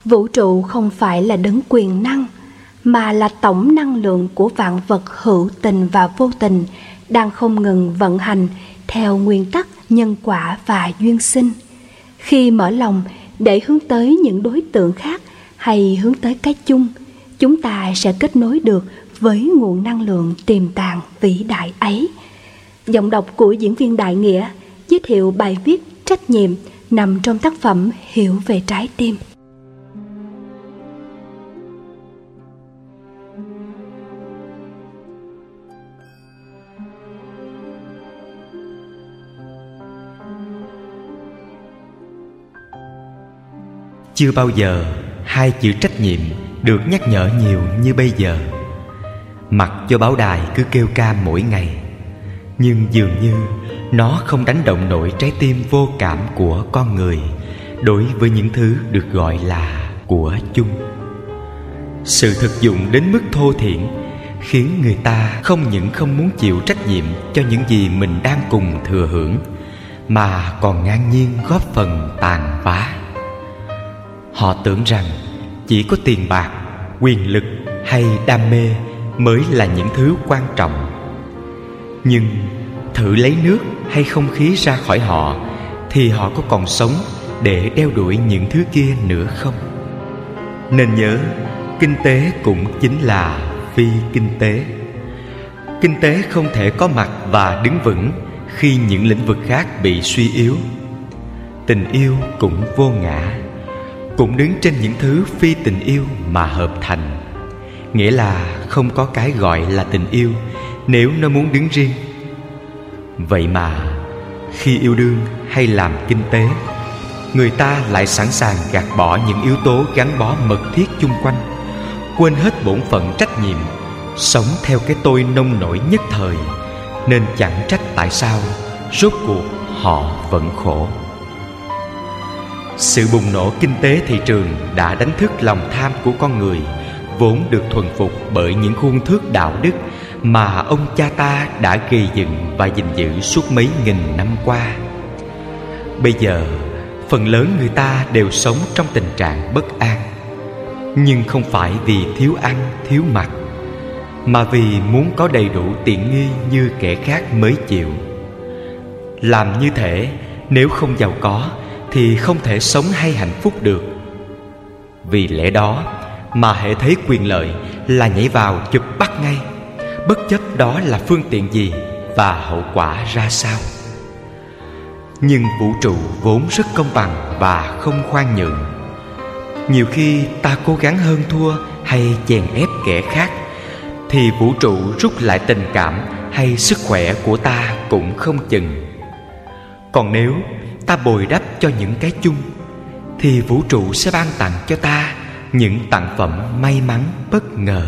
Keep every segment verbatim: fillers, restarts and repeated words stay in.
Vũ trụ không phải là đấng quyền năng, mà là tổng năng lượng của vạn vật hữu tình và vô tình đang không ngừng vận hành theo nguyên tắc nhân quả và duyên sinh. Khi mở lòng để hướng tới những đối tượng khác hay hướng tới cái chung, chúng ta sẽ kết nối được với nguồn năng lượng tiềm tàng vĩ đại ấy. Giọng đọc của diễn viên Đại Nghĩa giới thiệu bài viết Trách nhiệm nằm trong tác phẩm Hiểu về trái tim. Chưa bao giờ hai chữ trách nhiệm được nhắc nhở nhiều như bây giờ. Mặc cho báo đài cứ kêu ca mỗi ngày, nhưng dường như nó không đánh động nổi trái tim vô cảm của con người đối với những thứ được gọi là của chung. Sự thực dụng đến mức thô thiển khiến người ta không những không muốn chịu trách nhiệm cho những gì mình đang cùng thừa hưởng, mà còn ngang nhiên góp phần tàn phá. Họ tưởng rằng chỉ có tiền bạc, quyền lực hay đam mê mới là những thứ quan trọng. Nhưng thử lấy nước hay không khí ra khỏi họ, thì họ có còn sống để đeo đuổi những thứ kia nữa không? Nên nhớ, kinh tế cũng chính là phi kinh tế. Kinh tế không thể có mặt và đứng vững khi những lĩnh vực khác bị suy yếu. Tình yêu cũng vô ngã, cũng đứng trên những thứ phi tình yêu mà hợp thành. Nghĩa là không có cái gọi là tình yêu nếu nó muốn đứng riêng. Vậy mà khi yêu đương hay làm kinh tế, người ta lại sẵn sàng gạt bỏ những yếu tố gắn bó mật thiết chung quanh, quên hết bổn phận trách nhiệm, sống theo cái tôi nông nổi nhất thời. Nên chẳng trách tại sao rốt cuộc họ vẫn khổ. Sự bùng nổ kinh tế thị trường đã đánh thức lòng tham của con người, vốn được thuần phục bởi những khuôn thước đạo đức mà ông cha ta đã gây dựng và gìn giữ suốt mấy nghìn năm qua. Bây giờ, phần lớn người ta đều sống trong tình trạng bất an, nhưng không phải vì thiếu ăn, thiếu mặc, mà vì muốn có đầy đủ tiện nghi như kẻ khác mới chịu. Làm như thế, nếu không giàu có thì không thể sống hay hạnh phúc được. Vì lẽ đó mà hễ thấy quyền lợi là nhảy vào chụp bắt ngay, bất chấp đó là phương tiện gì và hậu quả ra sao. Nhưng vũ trụ vốn rất công bằng và không khoan nhượng. Nhiều khi ta cố gắng hơn thua hay chèn ép kẻ khác, thì vũ trụ rút lại tình cảm hay sức khỏe của ta cũng không chừng. Còn nếu ta bồi đắp cho những cái chung, thì vũ trụ sẽ ban tặng cho ta những tặng phẩm may mắn bất ngờ.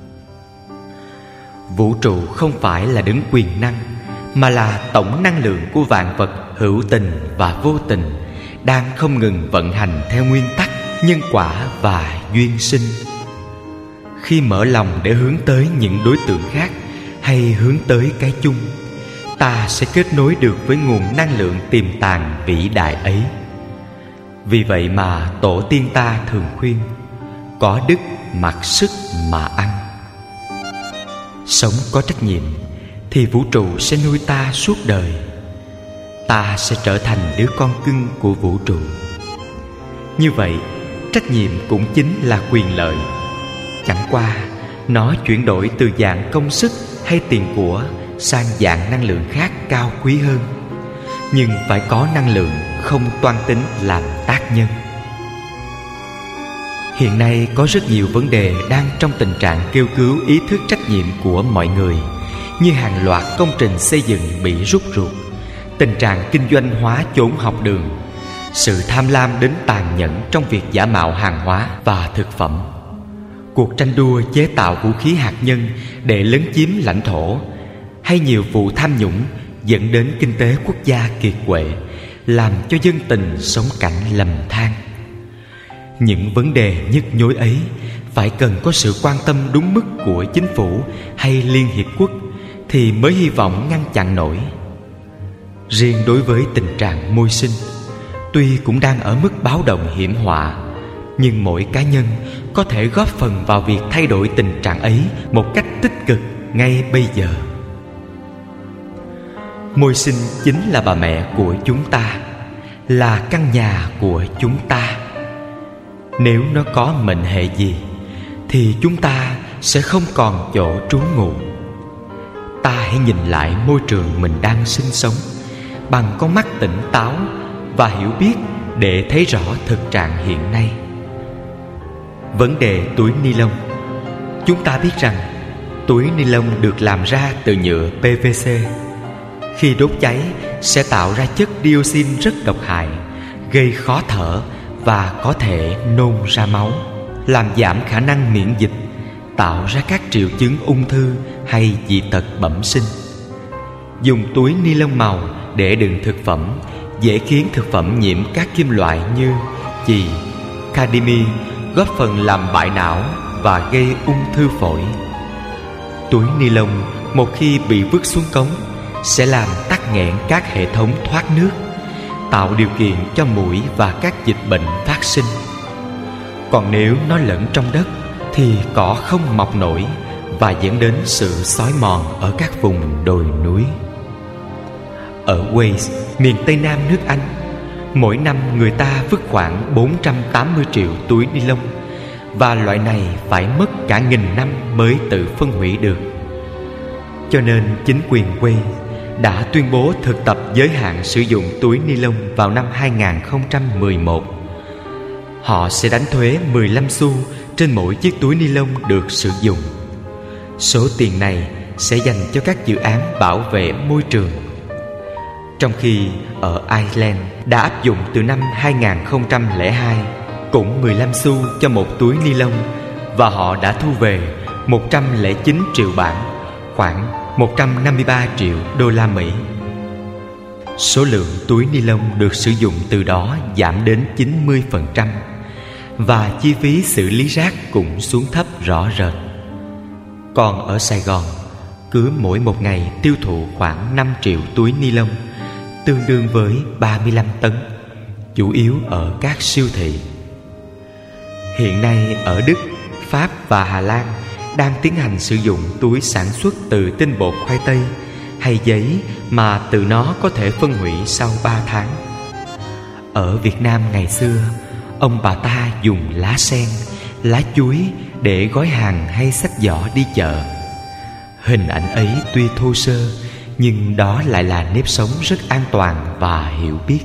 Vũ trụ không phải là đấng quyền năng, mà là tổng năng lượng của vạn vật hữu tình và vô tình, đang không ngừng vận hành theo nguyên tắc nhân quả và duyên sinh. Khi mở lòng để hướng tới những đối tượng khác hay hướng tới cái chung, ta sẽ kết nối được với nguồn năng lượng tiềm tàng vĩ đại ấy. Vì vậy mà tổ tiên ta thường khuyên: có đức mặc sức mà ăn. Sống có trách nhiệm thì vũ trụ sẽ nuôi ta suốt đời. Ta sẽ trở thành đứa con cưng của vũ trụ. Như vậy, trách nhiệm cũng chính là quyền lợi. Chẳng qua nó chuyển đổi từ dạng công sức hay tiền của sang dạng năng lượng khác cao quý hơn, nhưng phải có năng lượng không toan tính làm tác nhân. Hiện nay có rất nhiều vấn đề đang trong tình trạng kêu cứu ý thức trách nhiệm của mọi người, như hàng loạt công trình xây dựng bị rút ruột, tình trạng kinh doanh hóa chốn học đường, sự tham lam đến tàn nhẫn trong việc giả mạo hàng hóa và thực phẩm, cuộc tranh đua chế tạo vũ khí hạt nhân để lấn chiếm lãnh thổ, hay nhiều vụ tham nhũng dẫn đến kinh tế quốc gia kiệt quệ, làm cho dân tình sống cảnh lầm than. Những vấn đề nhức nhối ấy phải cần có sự quan tâm đúng mức của chính phủ hay Liên Hiệp Quốc thì mới hy vọng ngăn chặn nổi. Riêng đối với tình trạng môi sinh, tuy cũng đang ở mức báo động hiểm họa, nhưng mỗi cá nhân có thể góp phần vào việc thay đổi tình trạng ấy một cách tích cực ngay bây giờ. Môi sinh chính là bà mẹ của chúng ta, là căn nhà của chúng ta. Nếu nó có mệnh hệ gì thì chúng ta sẽ không còn chỗ trú ngụ. Ta hãy nhìn lại môi trường mình đang sinh sống bằng con mắt tỉnh táo và hiểu biết để thấy rõ thực trạng hiện nay. Vấn đề túi ni lông. Chúng ta biết rằng túi ni lông được làm ra từ nhựa pê vê xê. Khi đốt cháy sẽ tạo ra chất dioxin rất độc hại, gây khó thở và có thể nôn ra máu, làm giảm khả năng miễn dịch, tạo ra các triệu chứng ung thư hay dị tật bẩm sinh. Dùng túi ni lông màu để đựng thực phẩm dễ khiến thực phẩm nhiễm các kim loại như chì, cadimi, góp phần làm bại não và gây ung thư phổi. Túi ni lông một khi bị vứt xuống cống sẽ làm tắc nghẽn các hệ thống thoát nước, tạo điều kiện cho muỗi và các dịch bệnh phát sinh. Còn nếu nó lẫn trong đất thì cỏ không mọc nổi và dẫn đến sự xói mòn ở các vùng đồi núi. Ở Wales, miền Tây Nam nước Anh, mỗi năm người ta vứt khoảng bốn trăm tám mươi triệu túi ni lông, và loại này phải mất cả nghìn năm mới tự phân hủy được. Cho nên chính quyền Wales đã tuyên bố thực tập giới hạn sử dụng túi ni lông vào năm hai không một một. Họ sẽ đánh thuế mười lăm xu trên mỗi chiếc túi ni lông được sử dụng. Số tiền này sẽ dành cho các dự án bảo vệ môi trường. Trong khi ở Ireland đã áp dụng từ năm hai không không hai cũng mười lăm xu cho một túi ni lông, và họ đã thu về một trăm lẻ chín triệu bảng, khoảng một trăm năm mươi ba triệu đô la Mỹ. Số lượng túi ni lông được sử dụng từ đó giảm đến chín mươi phần trăm, và chi phí xử lý rác cũng xuống thấp rõ rệt. Còn ở Sài Gòn, cứ mỗi một ngày tiêu thụ khoảng năm triệu túi ni lông, tương đương với ba mươi lăm tấn, chủ yếu ở các siêu thị. Hiện nay ở Đức, Pháp và Hà Lan đang tiến hành sử dụng túi sản xuất từ tinh bột khoai tây hay giấy mà từ nó có thể phân hủy sau ba tháng. Ở Việt Nam ngày xưa, ông bà ta dùng lá sen, lá chuối để gói hàng hay xách giỏ đi chợ. Hình ảnh ấy tuy thô sơ, nhưng đó lại là nếp sống rất an toàn và hiểu biết.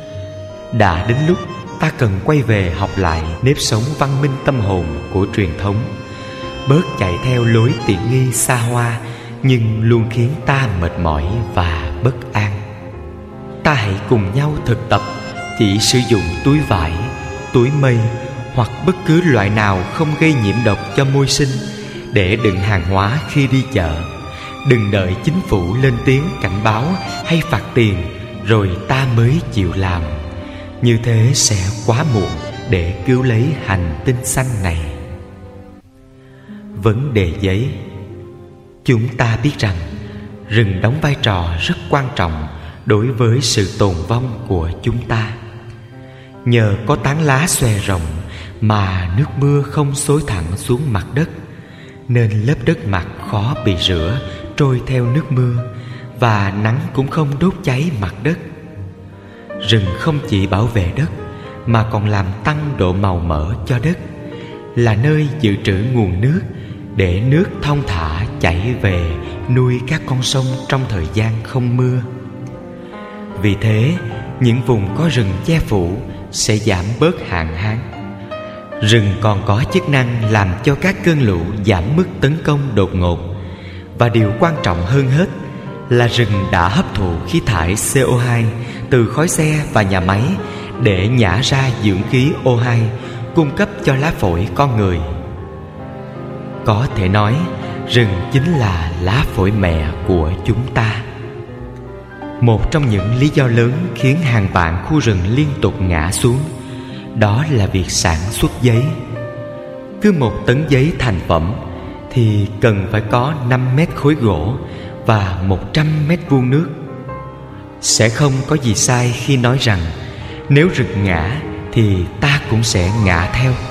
Đã đến lúc ta cần quay về học lại nếp sống văn minh tâm hồn của truyền thống, bớt chạy theo lối tiện nghi xa hoa nhưng luôn khiến ta mệt mỏi và bất an. Ta hãy cùng nhau thực tập chỉ sử dụng túi vải, túi mây hoặc bất cứ loại nào không gây nhiễm độc cho môi sinh để đựng hàng hóa khi đi chợ. Đừng đợi chính phủ lên tiếng cảnh báo hay phạt tiền rồi ta mới chịu làm. Như thế sẽ quá muộn để cứu lấy hành tinh xanh này. Vấn đề giấy. Chúng ta biết rằng rừng đóng vai trò rất quan trọng đối với sự tồn vong của chúng ta. Nhờ có tán lá xòe rộng mà nước mưa không xối thẳng xuống mặt đất, nên lớp đất mặt khó bị rửa trôi theo nước mưa, và nắng cũng không đốt cháy mặt đất. Rừng không chỉ bảo vệ đất mà còn làm tăng độ màu mỡ cho đất, là nơi dự trữ nguồn nước để nước thong thả chảy về nuôi các con sông trong thời gian không mưa. Vì thế, những vùng có rừng che phủ sẽ giảm bớt hạn hán. Rừng còn có chức năng làm cho các cơn lũ giảm mức tấn công đột ngột. Và điều quan trọng hơn hết là rừng đã hấp thụ khí thải xê o hai từ khói xe và nhà máy để nhả ra dưỡng khí O hai, cung cấp cho lá phổi con người. Có thể nói, rừng chính là lá phổi mẹ của chúng ta. Một trong những lý do lớn khiến hàng vạn khu rừng liên tục ngã xuống, đó là việc sản xuất giấy. Cứ một tấn giấy thành phẩm thì cần phải có năm mét khối gỗ và một trăm mét vuông nước. Sẽ không có gì sai khi nói rằng nếu rừng ngã thì ta cũng sẽ ngã theo.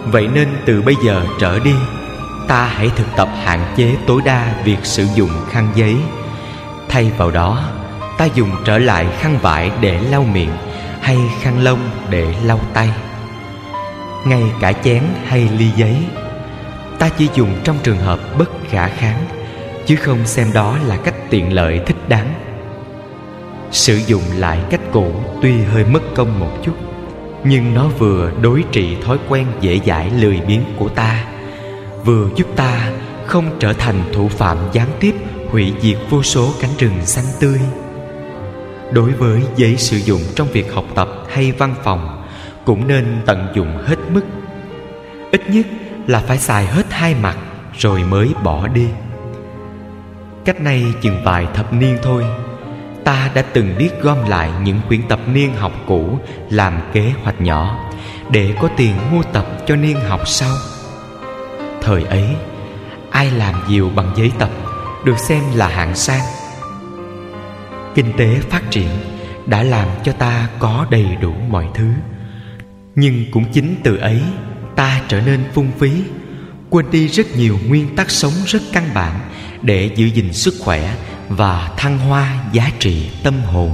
Vậy nên từ bây giờ trở đi, ta hãy thực tập hạn chế tối đa việc sử dụng khăn giấy. Thay vào đó, ta dùng trở lại khăn vải để lau miệng hay khăn lông để lau tay. Ngay cả chén hay ly giấy, ta chỉ dùng trong trường hợp bất khả kháng, chứ không xem đó là cách tiện lợi thích đáng. Sử dụng lại cách cũ tuy hơi mất công một chút, nhưng nó vừa đối trị thói quen dễ dãi lười biếng của ta, vừa giúp ta không trở thành thủ phạm gián tiếp hủy diệt vô số cánh rừng xanh tươi. Đối với giấy sử dụng trong việc học tập hay văn phòng, cũng nên tận dụng hết mức. Ít nhất là phải xài hết hai mặt rồi mới bỏ đi. Cách nay chừng vài thập niên thôi, ta đã từng biết gom lại những quyển tập niên học cũ làm kế hoạch nhỏ để có tiền mua tập cho niên học sau. Thời ấy, ai làm diều bằng giấy tập được xem là hạng sang. Kinh tế phát triển đã làm cho ta có đầy đủ mọi thứ, nhưng cũng chính từ ấy ta trở nên phung phí, quên đi rất nhiều nguyên tắc sống rất căn bản để giữ gìn sức khỏe và thăng hoa giá trị tâm hồn.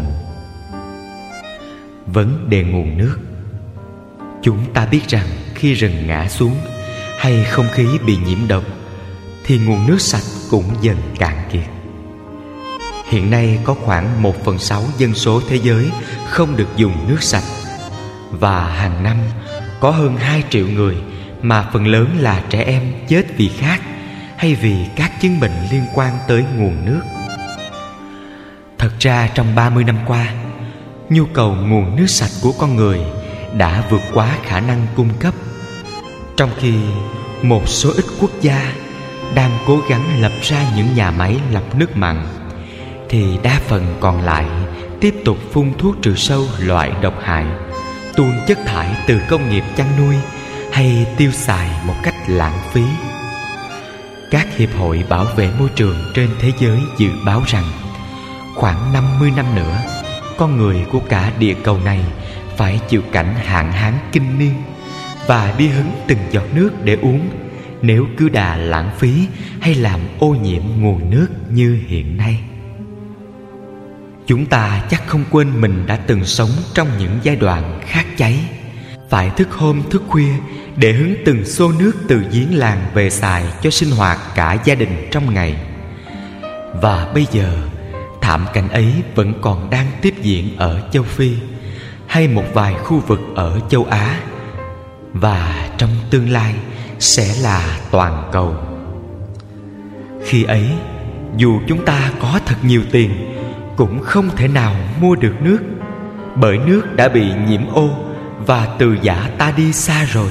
Vấn đề nguồn nước. Chúng ta biết rằng khi rừng ngã xuống hay không khí bị nhiễm độc thì nguồn nước sạch cũng dần cạn kiệt. Hiện nay có khoảng một phần sáu dân số thế giới không được dùng nước sạch, và hàng năm có hơn hai triệu người, mà phần lớn là trẻ em, chết vì khát hay vì các chứng bệnh liên quan tới nguồn nước. Thật ra trong ba mươi năm qua, nhu cầu nguồn nước sạch của con người đã vượt quá khả năng cung cấp, trong khi một số ít quốc gia đang cố gắng lập ra những nhà máy lọc nước mặn, thì đa phần còn lại tiếp tục phun thuốc trừ sâu loại độc hại, tuôn chất thải từ công nghiệp chăn nuôi hay tiêu xài một cách lãng phí. Các hiệp hội bảo vệ môi trường trên thế giới dự báo rằng khoảng năm mươi năm nữa, con người của cả địa cầu này phải chịu cảnh hạn hán kinh niên và đi hứng từng giọt nước để uống, nếu cứ đà lãng phí hay làm ô nhiễm nguồn nước như hiện nay. Chúng ta chắc không quên mình đã từng sống trong những giai đoạn khát cháy, phải thức hôm thức khuya để hứng từng xô nước từ giếng làng về xài cho sinh hoạt cả gia đình trong ngày. Và bây giờ, thảm cảnh ấy vẫn còn đang tiếp diễn ở châu Phi hay một vài khu vực ở châu Á, và trong tương lai sẽ là toàn cầu. Khi ấy, dù chúng ta có thật nhiều tiền, cũng không thể nào mua được nước, bởi nước đã bị nhiễm ô và từ giã ta đi xa rồi.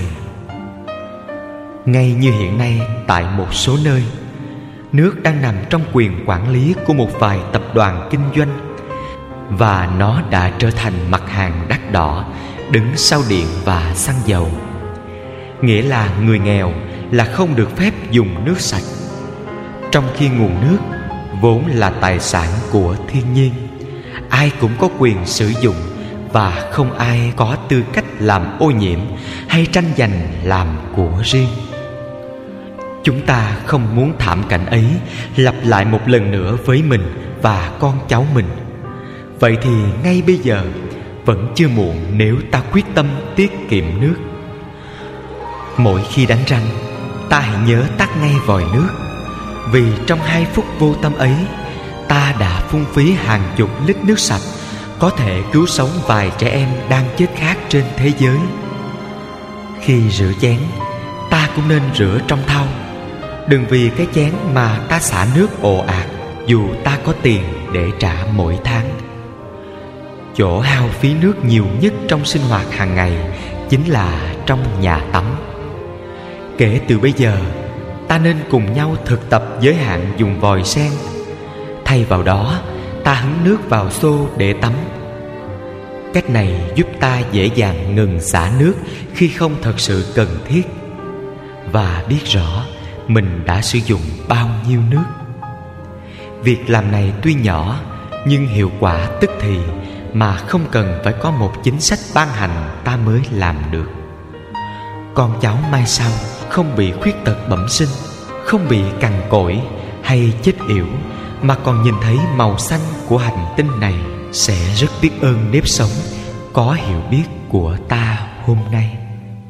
Ngay như hiện nay, tại một số nơi, nước đang nằm trong quyền quản lý của một vài tập đoàn kinh doanh, và nó đã trở thành mặt hàng đắt đỏ đứng sau điện và xăng dầu. Nghĩa là người nghèo là không được phép dùng nước sạch, trong khi nguồn nước vốn là tài sản của thiên nhiên, ai cũng có quyền sử dụng, và không ai có tư cách làm ô nhiễm hay tranh giành làm của riêng. Chúng ta không muốn thảm cảnh ấy lặp lại một lần nữa với mình và con cháu mình. Vậy thì ngay bây giờ vẫn chưa muộn nếu ta quyết tâm tiết kiệm nước. Mỗi khi đánh răng, ta hãy nhớ tắt ngay vòi nước, vì trong hai phút vô tâm ấy, ta đã phung phí hàng chục lít nước sạch có thể cứu sống vài trẻ em đang chết khát trên thế giới. Khi rửa chén, ta cũng nên rửa trong thau. Đừng vì cái chén mà ta xả nước ồ ạt, dù ta có tiền để trả mỗi tháng. Chỗ hao phí nước nhiều nhất trong sinh hoạt hàng ngày chính là trong nhà tắm. Kể từ bây giờ, ta nên cùng nhau thực tập giới hạn dùng vòi sen. Thay vào đó, ta hứng nước vào xô để tắm. Cách này giúp ta dễ dàng ngừng xả nước khi không thật sự cần thiết, và biết rõ mình đã sử dụng bao nhiêu nước. Việc làm này tuy nhỏ, nhưng hiệu quả tức thì, mà không cần phải có một chính sách ban hành ta mới làm được. con cháu mai sau không bị khuyết tật bẩm sinh, không bị cằn cỗi hay chết yểu, mà còn nhìn thấy màu xanh của hành tinh này, sẽ rất biết ơn nếp sống có hiểu biết của ta hôm nay.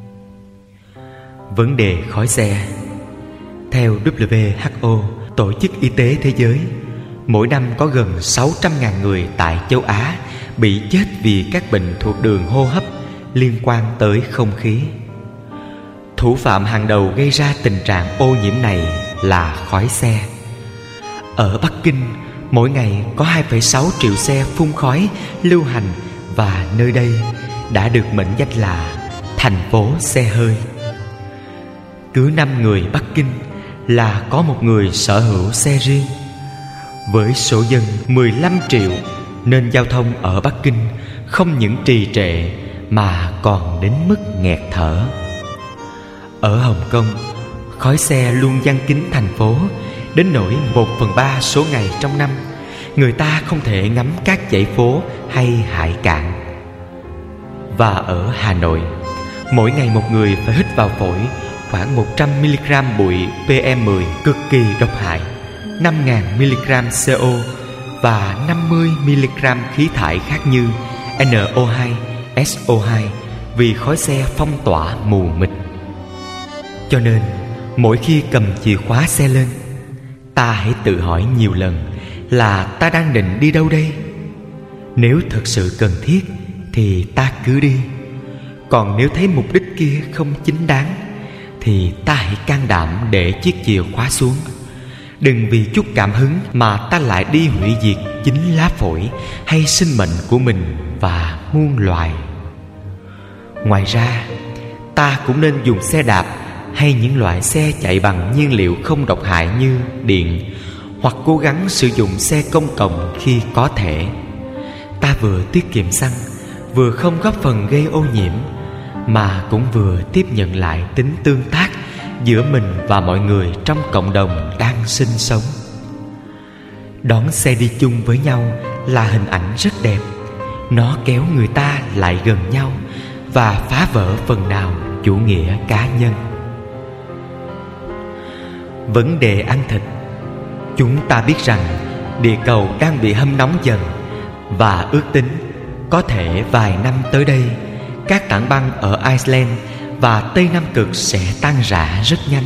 Vấn đề khói xe. Theo W H O, Tổ chức Y tế Thế giới, mỗi năm có gần sáu trăm nghìn người tại châu Á bị chết vì các bệnh thuộc đường hô hấp liên quan tới không khí. Thủ phạm hàng đầu gây ra tình trạng ô nhiễm này là khói xe. Ở Bắc Kinh, mỗi ngày có hai phẩy sáu triệu xe phun khói lưu hành, và nơi đây đã được mệnh danh là thành phố xe hơi. Cứ năm người Bắc Kinh là có một người sở hữu xe riêng. Với số dân mười lăm triệu, nên giao thông ở Bắc Kinh không những trì trệ mà còn đến mức nghẹt thở. Ở Hồng Kông, khói xe luôn giăng kín thành phố, đến nỗi một phần ba số ngày trong năm người ta không thể ngắm các dãy phố hay hải cảng. Và ở Hà Nội, mỗi ngày một người phải hít vào phổi khoảng một trăm mi-li-gam bụi P M mười cực kỳ độc hại, năm nghìn mi-li-gam C O và năm mươi mi-li-gam khí thải khác như N O hai, S O hai vì khói xe phong tỏa mù mịt. Cho nên, mỗi khi cầm chìa khóa xe lên, ta hãy tự hỏi nhiều lần là ta đang định đi đâu đây? Nếu thật sự cần thiết thì ta cứ đi. Còn nếu thấy mục đích kia không chính đáng thì ta hãy can đảm để chiếc chìa khóa xuống. Đừng vì chút cảm hứng mà ta lại đi hủy diệt chính lá phổi hay sinh mệnh của mình và muôn loài. Ngoài ra, ta cũng nên dùng xe đạp hay những loại xe chạy bằng nhiên liệu không độc hại như điện, hoặc cố gắng sử dụng xe công cộng khi có thể. Ta vừa tiết kiệm xăng, vừa không góp phần gây ô nhiễm, mà cũng vừa tiếp nhận lại tính tương tác giữa mình và mọi người trong cộng đồng đang sinh sống. Đón xe đi chung với nhau là hình ảnh rất đẹp. Nó kéo người ta lại gần nhau và phá vỡ phần nào chủ nghĩa cá nhân. Vấn đề ăn thịt. Chúng ta biết rằng địa cầu đang bị hâm nóng dần, và ước tính có thể vài năm tới đây, các tảng băng ở Iceland và Tây Nam Cực sẽ tan rã rất nhanh.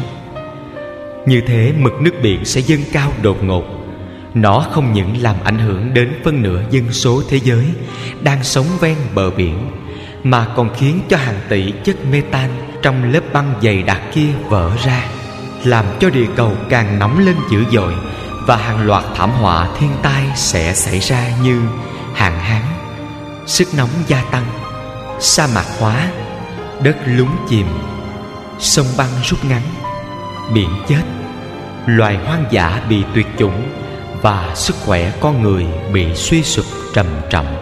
Như thế, mực nước biển sẽ dâng cao đột ngột. Nó không những làm ảnh hưởng đến phân nửa dân số thế giới đang sống ven bờ biển, mà còn khiến cho hàng tỷ chất metan trong lớp băng dày đặc kia vỡ ra, làm cho địa cầu càng nóng lên dữ dội, và hàng loạt thảm họa thiên tai sẽ xảy ra như hạn hán, sức nóng gia tăng, sa mạc hóa, đất lún chìm, sông băng rút ngắn, biển chết, loài hoang dã bị tuyệt chủng, và sức khỏe con người bị suy sụp trầm trọng.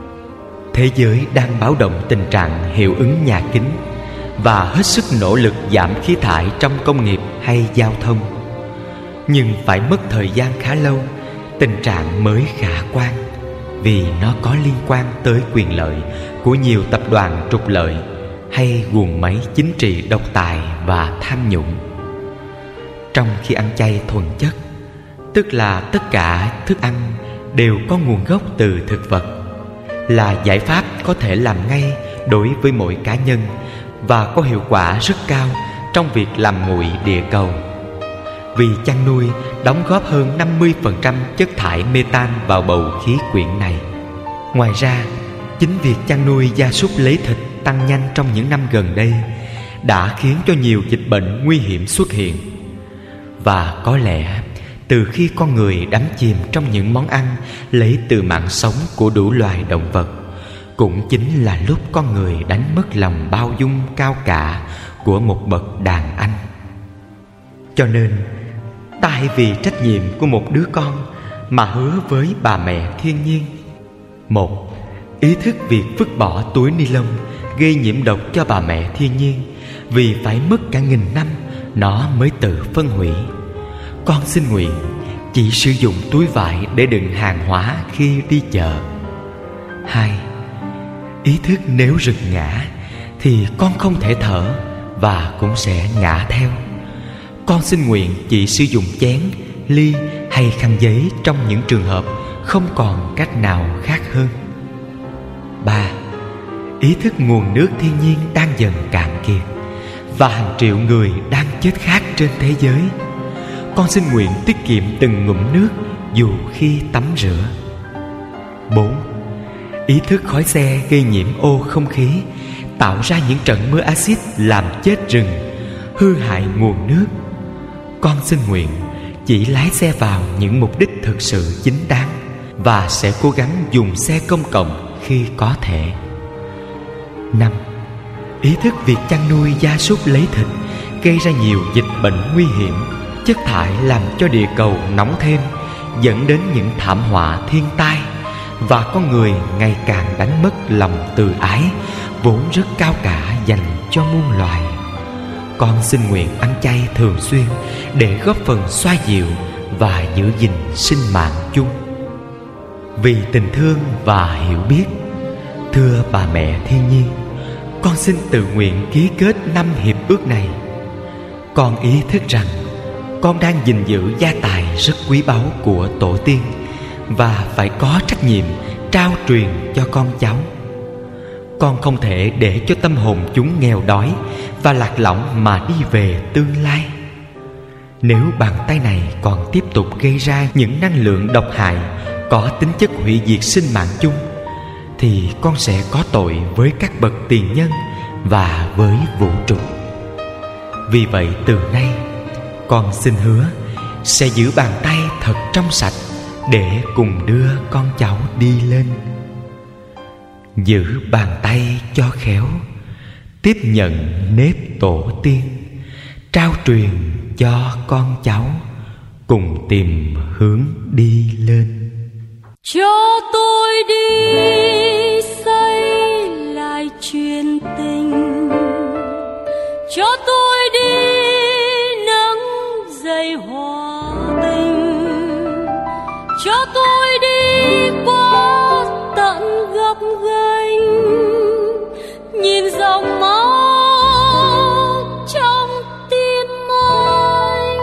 Thế giới đang báo động tình trạng hiệu ứng nhà kính và hết sức nỗ lực giảm khí thải trong công nghiệp hay giao thông. Nhưng phải mất thời gian khá lâu, tình trạng mới khả quan, vì nó có liên quan tới quyền lợi của nhiều tập đoàn trục lợi hay guồng máy chính trị độc tài và tham nhũng. Trong khi ăn chay thuần chất, tức là tất cả thức ăn đều có nguồn gốc từ thực vật, là giải pháp có thể làm ngay đối với mỗi cá nhân và có hiệu quả rất cao trong việc làm nguội địa cầu. Vì chăn nuôi đóng góp hơn năm mươi phần trăm chất thải metan vào bầu khí quyển này. Ngoài ra, chính việc chăn nuôi gia súc lấy thịt tăng nhanh trong những năm gần đây đã khiến cho nhiều dịch bệnh nguy hiểm xuất hiện. Và có lẽ từ khi con người đắm chìm trong những món ăn lấy từ mạng sống của đủ loài động vật, cũng chính là lúc con người đánh mất lòng bao dung cao cả của một bậc đàn anh. Cho nên, ta hãy vì trách nhiệm của một đứa con mà hứa với bà mẹ thiên nhiên. Một, ý thức việc vứt bỏ túi ni lông gây nhiễm độc cho bà mẹ thiên nhiên, vì phải mất cả nghìn năm nó mới tự phân hủy. Con xin nguyện chỉ sử dụng túi vải để đựng hàng hóa khi đi chợ. Hai, ý thức nếu rừng ngã thì con không thể thở, và cũng sẽ ngã theo. Con xin nguyện chỉ sử dụng chén, ly hay khăn giấy trong những trường hợp không còn cách nào khác hơn. Ba. Ý thức nguồn nước thiên nhiên đang dần cạn kiệt và hàng triệu người đang chết khát trên thế giới. Con xin nguyện tiết kiệm từng ngụm nước dù khi tắm rửa. Bốn. Ý thức khói xe gây nhiễm ô không khí, tạo ra những trận mưa axit làm chết rừng, hư hại nguồn nước. Con xin nguyện chỉ lái xe vào những mục đích thực sự chính đáng và sẽ cố gắng dùng xe công cộng khi có thể. Năm. Ý thức việc chăn nuôi gia súc lấy thịt gây ra nhiều dịch bệnh nguy hiểm. Chất thải làm cho địa cầu nóng thêm, dẫn đến những thảm họa thiên tai, và con người ngày càng đánh mất lòng từ ái vốn rất cao cả dành cho muôn loài. Con xin nguyện ăn chay thường xuyên để góp phần xoa dịu và giữ gìn sinh mạng chung. Vì tình thương và hiểu biết, thưa bà mẹ thiên nhiên, con xin tự nguyện ký kết năm hiệp ước này. Con ý thức rằng con đang gìn giữ gia tài rất quý báu của tổ tiên và phải có trách nhiệm trao truyền cho con cháu. Con không thể để cho tâm hồn chúng nghèo đói và lạc lõng mà đi về tương lai. Nếu bàn tay này còn tiếp tục gây ra những năng lượng độc hại có tính chất hủy diệt sinh mạng chung, thì con sẽ có tội với các bậc tiền nhân và với vũ trụ. Vì vậy từ nay, con xin hứa sẽ giữ bàn tay thật trong sạch để cùng đưa con cháu đi lên. Giữ bàn tay cho khéo, tiếp nhận nếp tổ tiên, trao truyền cho con cháu, cùng tìm hướng đi lên. Cho tôi đi xây lại chuyện tình, cho tôi đi nắng dậy hòa bình, cho tôi đi qua tận gập ghềnh, nhìn dòng máu trong tim anh.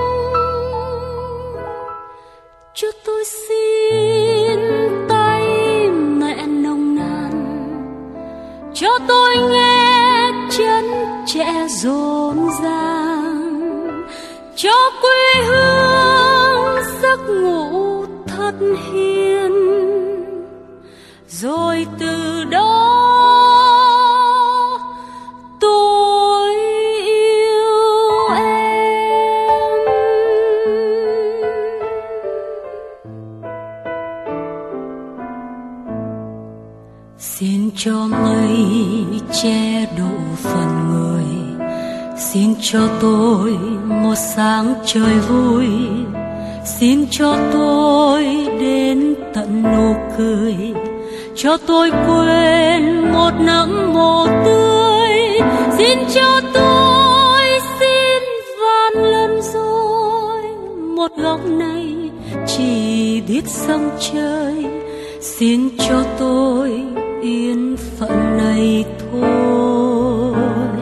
Cho tôi xin tay mẹ nồng nàn, cho tôi nghe chân trẻ rộn ràng, cho quê hương giấc ngủ thật hiền, rồi từ đó tôi yêu em. Xin cho mây che độ phần người, xin cho tôi một sáng trời vui, xin cho tôi đến tận nụ cười, cho tôi quên một nắng mồ tươi. Xin cho tôi xin vạn lần rồi, một góc này chỉ biết sông chơi. Xin cho tôi yên phận này thôi,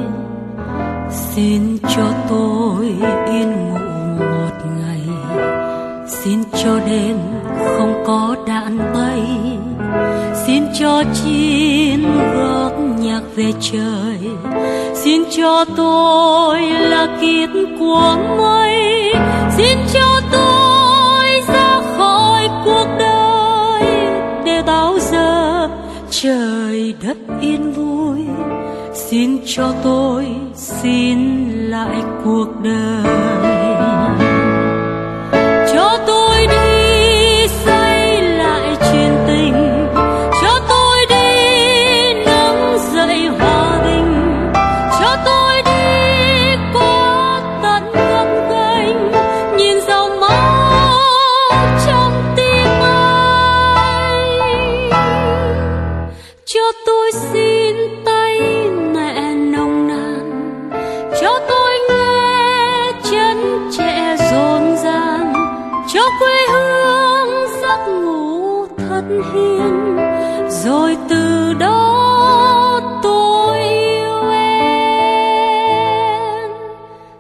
xin cho tôi yên ngủ một ngày, xin cho đêm không có đạn bay, xin cho chim góp nhạc về trời, xin cho tôi là kiết của mây, xin cho tôi ra khỏi cuộc đời để bao giờ trời đất yên vui. Xin cho tôi xin lại cuộc đời, cho tôi đi xây lại chuyện tình, cho tôi đi nắng dậy hòa bình, cho tôi đi qua tận gập ghềnh, nhìn dòng máu trong tim anh. Cho tôi xin tay mẹ nồng nàn, cho tôi nghe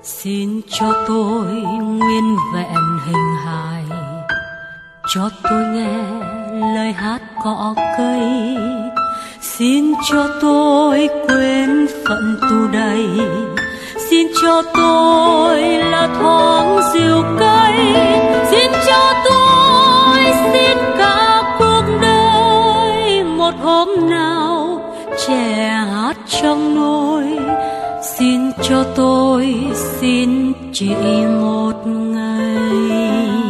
Xin cho tôi nguyên vẹn hình hài, cho tôi nghe lời hát cỏ cây. Xin cho tôi quên phận tù đầy, xin cho tôi là thoáng diều cây. Xin cho tôi, xin cả cuộc đời, một hôm nào trẻ hát trong nôi. Xin cho tôi, xin chỉ một ngày.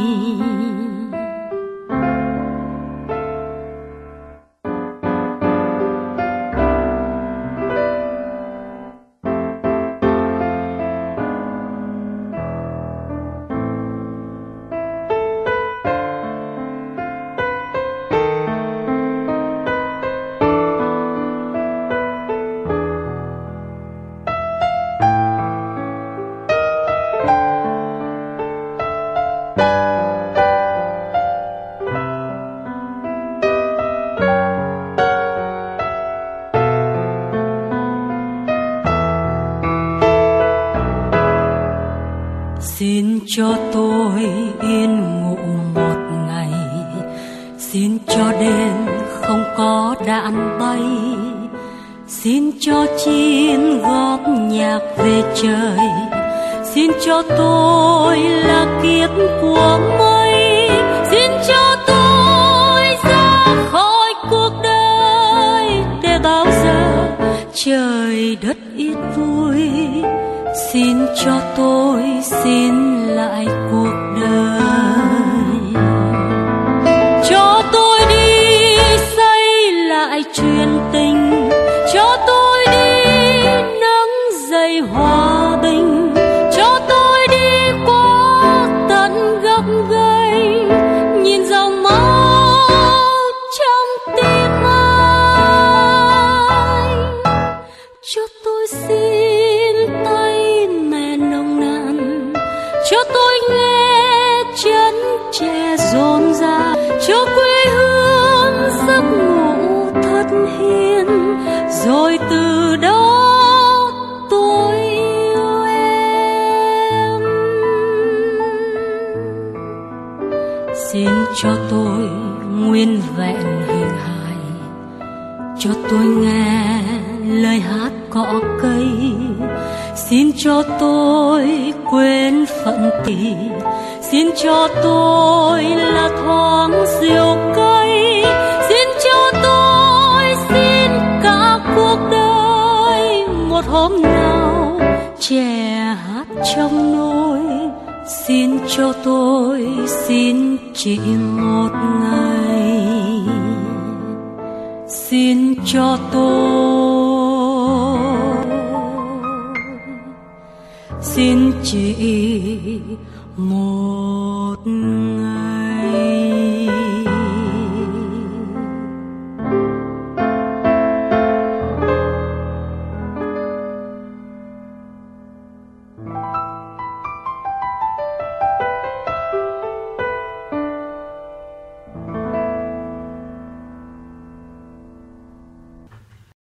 Xin cho tôi yên ngủ một ngày, xin cho đêm không có đạn bay. Xin cho chim góp nhạc về trời, xin cho tôi là kiếp của mây. Xin cho tôi ra khỏi cuộc đời, để bao giờ trời đất ít vui. Xin cho tôi xin lại cuộc đời, cho tôi đi xây lại chuyện tình, cho tôi đi nâng dậy hòa bình, cho tôi đi qua tận gốc ghềnh, nhìn dòng máu trong tim anh. Cho tôi xin tay mẹ nồng nàn, cho tôi nghe chân trẻ rộn rã, cho quê hương giấc ngủ thật hiền, rồi từ đó tôi yêu em. Xin cho tôi nguyên vẹn hình hài, cho tôi nghe lời hát cỏ cây. Xin cho tôi quên phận tì, xin cho tôi là thoáng diều cây. Xin cho tôi, xin cả cuộc đời, một hôm nào trẻ hát trong nôi. Xin cho tôi, xin chỉ một ngày. Xin cho tôi, xin chỉ một